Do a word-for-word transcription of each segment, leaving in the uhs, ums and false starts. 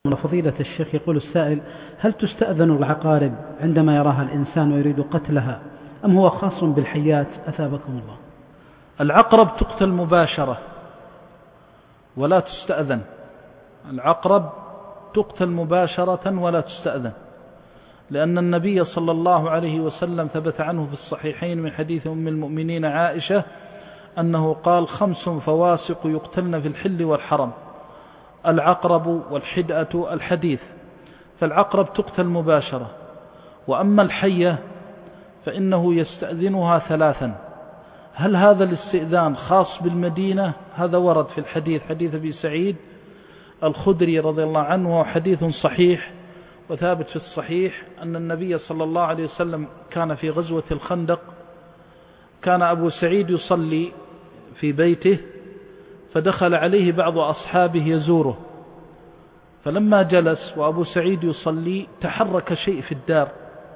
فضيلة الشيخ، يقول السائل: هل تستأذن العقارب عندما يراها الإنسان ويريد قتلها، أم هو خاص بالحيات؟ أثابكم الله. العقرب تقتل مباشرة ولا تستأذن. العقرب تقتل مباشرة ولا تستأذن، لأن النبي صلى الله عليه وسلم ثبت عنه في الصحيحين من حديث أم المؤمنين عائشة أنه قال: خمس فواسق يقتلن في الحل والحرم: العقرب والحدأة الحديث. فالعقرب تقتل مباشرة. وأما الحية فإنه يستأذنها ثلاثا. هل هذا الاستئذان خاص بالمدينة؟ هذا ورد في الحديث، حديث أبي سعيد الخدري رضي الله عنه، وهو حديث صحيح وثابت في الصحيح أن النبي صلى الله عليه وسلم كان في غزوة الخندق، كان أبو سعيد يصلي في بيته، فدخل عليه بعض أصحابه يزوره، فلما جلس وأبو سعيد يصلي تحرك شيء في الدار،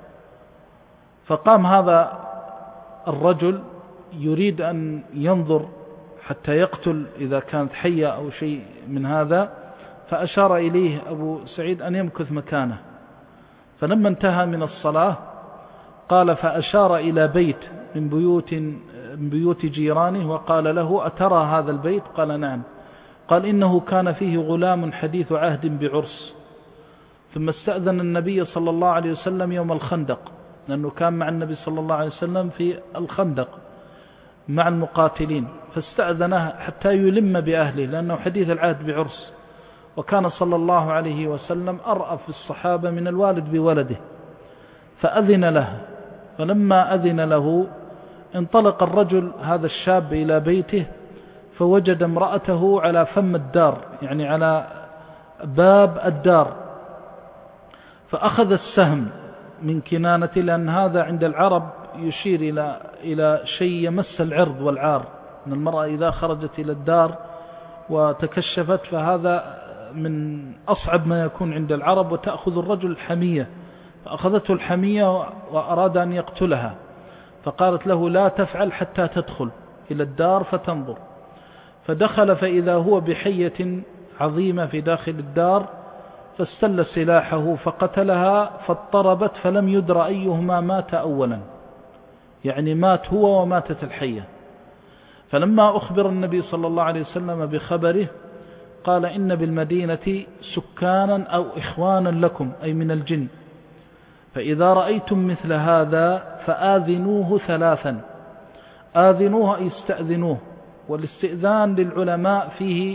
فقام هذا الرجل يريد أن ينظر حتى يقتل إذا كانت حية أو شيء من هذا، فأشار إليه أبو سعيد أن يمكث مكانه. فلما انتهى من الصلاة قال فأشار إلى بيت من بيوت, من بيوت جيرانه وقال له: أترى هذا البيت؟ قال: نعم. قال: إنه كان فيه غلام حديث عهد بعرس. ثم استأذن النبي صلى الله عليه وسلم يوم الخندق، لأنه كان مع النبي صلى الله عليه وسلم في الخندق مع المقاتلين، فاستأذنه حتى يلم بأهله، لأنه حديث العهد بعرس، وكان صلى الله عليه وسلم أرأف الصحابة من الوالد بولده، فأذن له. فلما أذن له انطلق الرجل هذا الشاب إلى بيته، فوجد امرأته على فم الدار، يعني على باب الدار، فأخذ السهم من كنانته، لأن هذا عند العرب يشير إلى إلى شيء يمس العرض والعار، أن المرأة إذا خرجت إلى الدار وتكشفت فهذا من أصعب ما يكون عند العرب، وتأخذ الرجل الحمية، فأخذته الحمية وأراد أن يقتلها، فقالت له: لا تفعل حتى تدخل إلى الدار فتنظر. فدخل فإذا هو بحية عظيمة في داخل الدار، فاستل سلاحه فقتلها، فاضطربت فلم يدر أيهما مات أولا، يعني مات هو وماتت الحية. فلما أخبر النبي صلى الله عليه وسلم بخبره قال: إن بالمدينة سكانا أو إخوانا لكم، أي من الجن، فإذا رأيتم مثل هذا فآذنوه ثلاثا. آذنوه أي استأذنوه. والاستئذان للعلماء فيه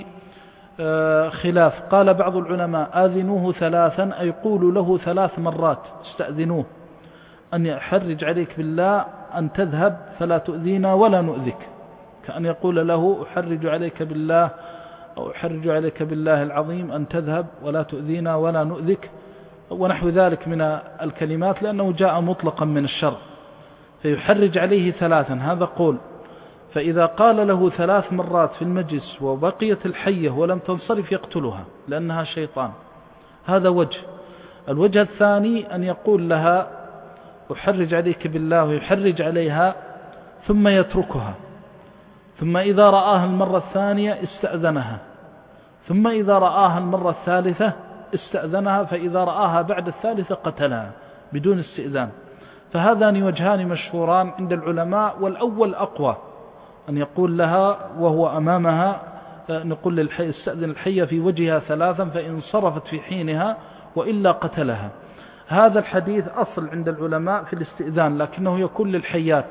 خلاف، قال بعض العلماء: آذنوه ثلاثا أي قولوا له ثلاث مرات استأذنوه، أن يحرج عليك بالله أن تذهب فلا تؤذينا ولا نؤذك، كأن يقول له: أحرج عليك بالله أو أحرج عليك بالله العظيم أن تذهب ولا تؤذينا ولا نؤذك، ونحو ذلك من الكلمات، لأنه جاء مطلقا من الشرع، فيحرج عليه ثلاثا، هذا قول. فإذا قال له ثلاث مرات في المجلس وبقيت الحية ولم تنصرف يقتلها، لأنها شيطان. هذا وجه. الوجه الثاني أن يقول لها: أحرج عليك بالله، ويحرج عليها ثم يتركها، ثم إذا رآها المرة الثانية استأذنها، ثم إذا رآها المرة الثالثة استأذنها، فإذا رآها بعد الثالثة قتلها بدون استئذان. فهذان وجهان مشهوران عند العلماء، والأول أقوى، أن يقول لها وهو أمامها، نقول للحي استأذن الحية في وجهها ثلاثا، فإن صرفت في حينها وإلا قتلها. هذا الحديث أصل عند العلماء في الاستئذان، لكنه يكون للحيات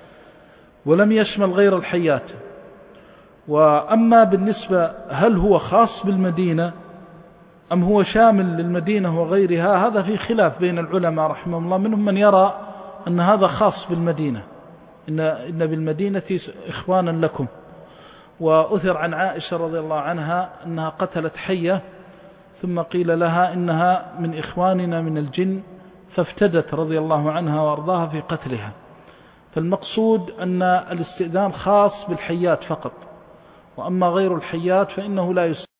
ولم يشمل غير الحيات. وأما بالنسبة هل هو خاص بالمدينة أم هو شامل للمدينة وغيرها، هذا في خلاف بين العلماء رحمهم الله، منهم من يرى أن هذا خاص بالمدينة، إن, إن بالمدينة إخوانا لكم. وأثر عن عائشة رضي الله عنها أنها قتلت حية، ثم قيل لها إنها من إخواننا من الجن، فافتدت رضي الله عنها وأرضاها في قتلها. فالمقصود أن الاستئذان خاص بالحيات فقط، وأما غير الحيات فإنه لا يستأذن.